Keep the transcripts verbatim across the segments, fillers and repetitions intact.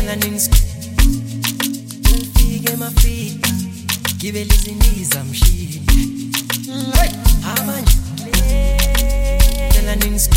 ngicela nifike mafika gibele iziniza mshini amanje ngicela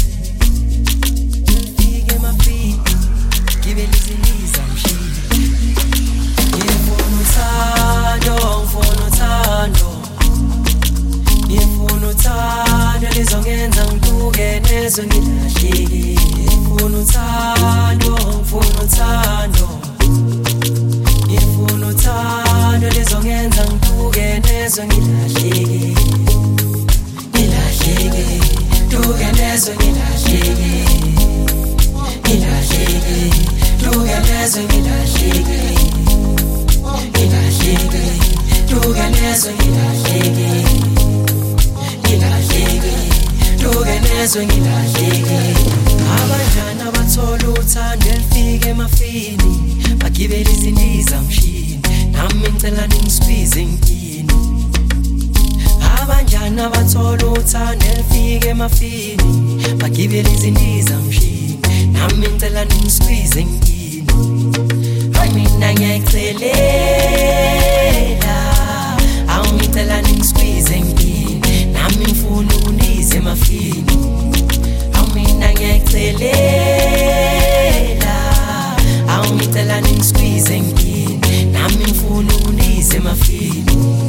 nifike mafika gibele iziniza mshini ngifuna uthando ngifuna uthando ngifuna uthando lizongenza ngiduke nezwe ngilahleki ngifuna uthando ngifuna uthando ngifuna uthando lizongenza ngiduke nezwe ngilahleki ngilahleki duke nezwe ngilahleki ngilahleki duke nezwe ngilahleki ngilahleki duke nezwe ngilahleki ngilahleki duke nezwe ngilahleki abadlana bathola uthando elifike emafini bagibela izindiza mshini nami ngicela ningisqueeze ngini abanjana bathola uthando elifike emafini bagibela izindiza mshini nami ngicela ningisqueeze ngini mina ngiyacelela awungicela ningisqueeze ngini nami ngifuna unize emafini mina ngiyacelela awungicela ningisqueeze ngini nami ngifuna unize emafini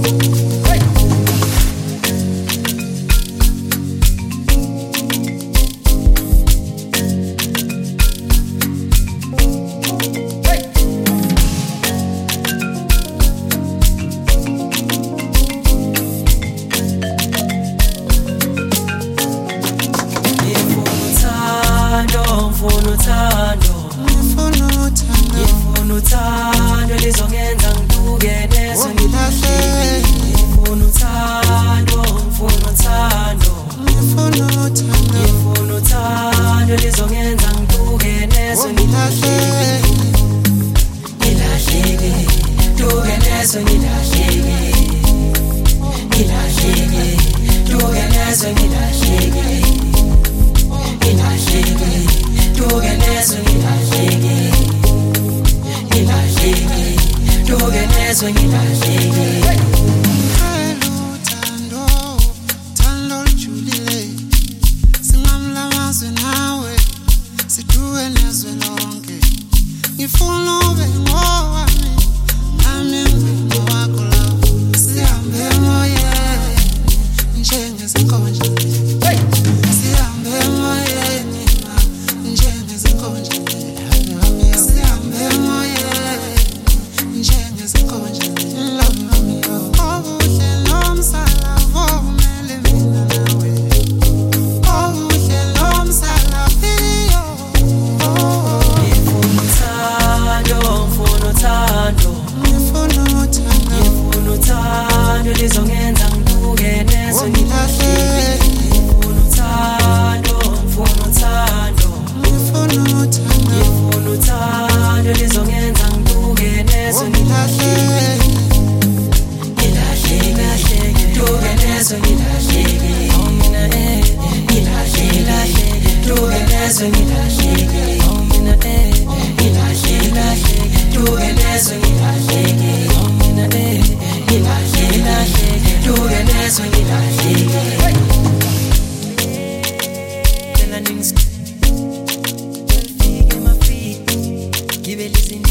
ngifuna uthando lizongenza ngiduke nezwe ngilahleki ngifuna uthando ngifuna uthando ngifuna uthando lizongenza ngiduke nezwe ngilahleki ngilahleki duke nezwe ngilahleki ngilahleki duke nezwe ngilahleki ngilahleki duke nezwe ngilahleki ngilahleki duke nezwe ngilahleki uthando thando lijulile singamla amazwe nawe siduke nezwe lonke ngifuna ube ngowami nami ngibe ngowakho la sihambe emoyeni njengezinkonja sihambe emoyeni njengezinkonja sihambe emoyeni njengezinkonja obuhle nomsala vumele mina nawe obuhle nomsala iyo ngifuna uthando ngifuna uthando ngifuna uthando ngifuna uthando lizongenza ngiduke nezwe ngilahleki ngifuna uthando ngifuna uthando ngifuna uthando ngifuna uthando lizongenza ngiduke nezwe ngilahleki ngilahleki duke nezwe ngilahleki mina eh ngilahleki duke nezwe ngilahleki mina eh ngilahleki duke nezwe ngilahleki mina eh ngilahleki duke nezwe ngilahleki ngicela ningifike mafika gibele